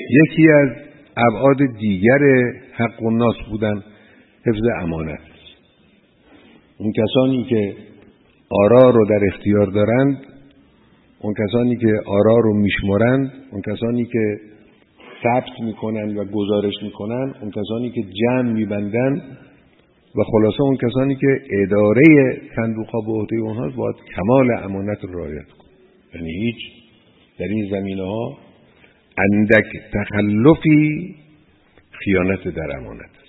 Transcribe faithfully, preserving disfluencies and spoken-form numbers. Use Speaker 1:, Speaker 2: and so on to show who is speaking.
Speaker 1: یکی از ابعاد دیگر حق الناس بودن حفظ امانت. اون کسانی که آرا رو در اختیار دارند، اون کسانی که آرا رو میشمرند، اون کسانی که ثبت میکنن و گزارش میکنن، اون کسانی که جمع میبندن و خلاصه اون کسانی که اداره صندوق ها به عهده اونهاست باید کمال امانت رو رعایت کنن. یعنی هیچ در این زمینه ها اندک تخلفی خیانت در امانت.